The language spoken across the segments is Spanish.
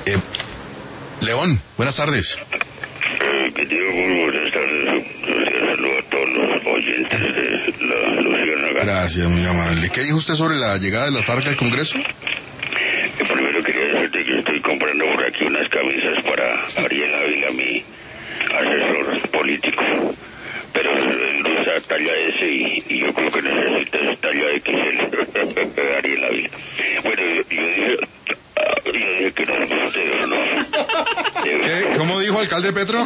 León, buenas tardes. Que digo muy buenas tardes. Saludo a todos los oyentes de la Luciérnaga. Gracias, muy amable. ¿Qué dijo usted sobre la llegada de la FARC al Congreso? Primero quería decirte que estoy comprando por aquí unas camisas para Ariel Ávila, mi asesor político. Pero él usa talla S y yo creo que necesita es talla XL. Ariel Ávila. Bueno, yo dije que no me guste o no. ¿Qué? ¿Cómo dijo alcalde Petro?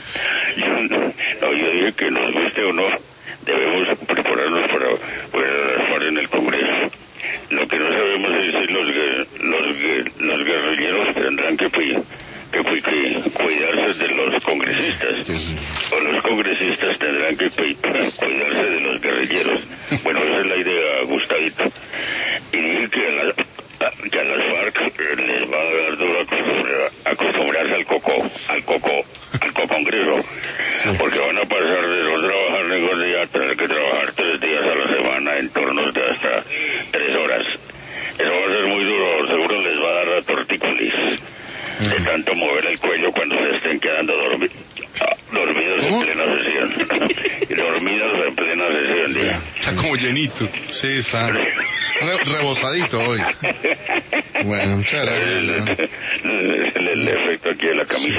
Yo dije que nos guste o no, debemos prepararnos para estar en el Congreso. Lo que no sabemos es si los guerrilleros tendrán que cuidarse de los congresistas, o los congresistas tendrán que cuidarse de los guerrilleros. Bueno, esa es la idea, Gustavito. Y dije que a las FARC les va a dar duro acostumbrarse al congreso, porque van a pasar de no trabajar ningún día a tener que trabajar 3 días a la semana en turnos de hasta 3 horas. Eso va a ser muy duro, seguro les va a dar tortícolis de tanto mover el cuello cuando se estén quedando dormidos en plena sesión. Dormidos en plena sesión. Está como llenito. Sí, está rebosadito hoy. Bueno, muchas gracias. El efecto aquí de la camisa